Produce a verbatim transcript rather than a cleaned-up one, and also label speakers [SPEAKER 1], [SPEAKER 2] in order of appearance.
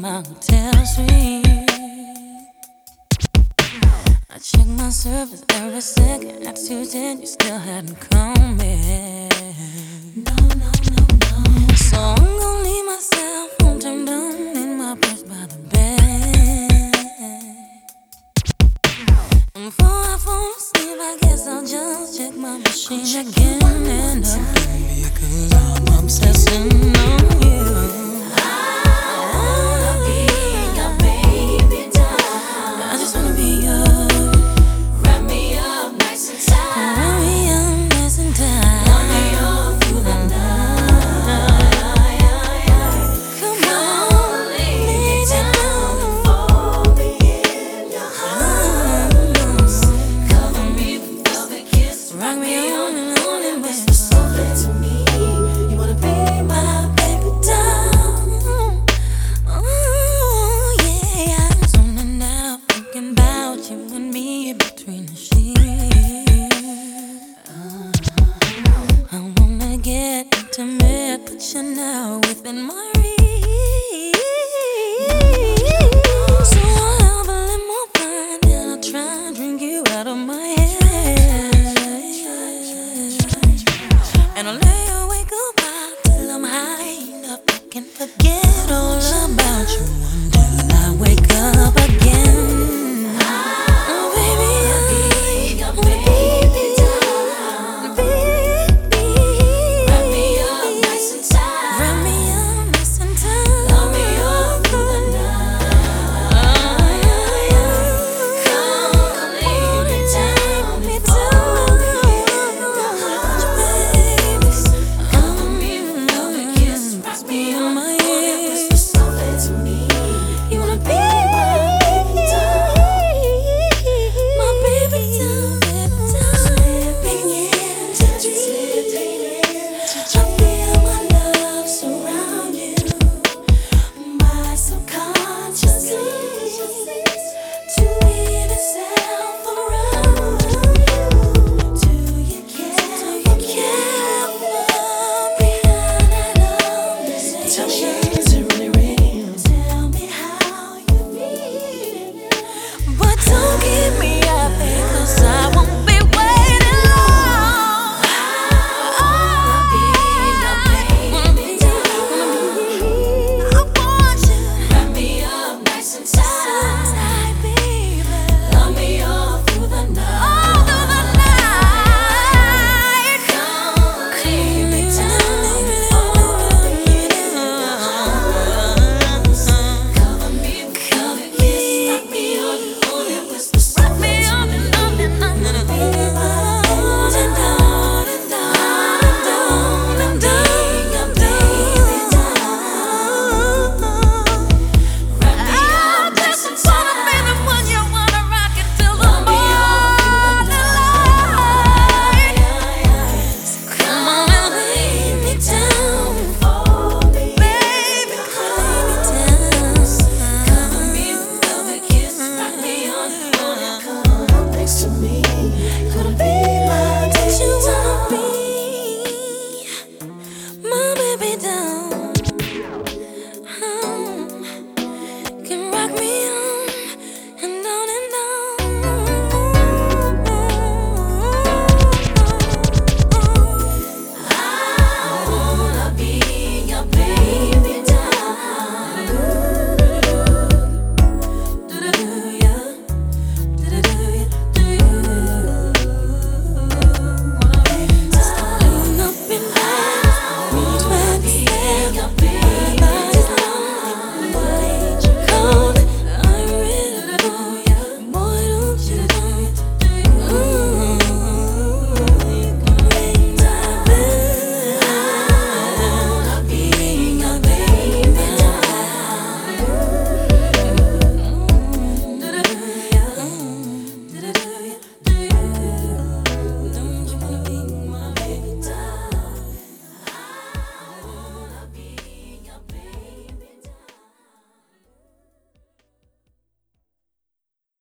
[SPEAKER 1] my hotel suite. I check my service every second. At two ten, you still hadn't come in. No, no, no, no. So I'm gonna leave my cell phone turned on in my purse by the bed. And before I fall asleep, I guess I'll just check my machine again and again, because I'm obsessing on you. But you're now within my reach. So I'll have a little more fun, and I'll try and drink you out of my head. And I'll lay awake goodbye till I'm high enough I can forget all about you until I wake up again. Oh baby, I wanna be your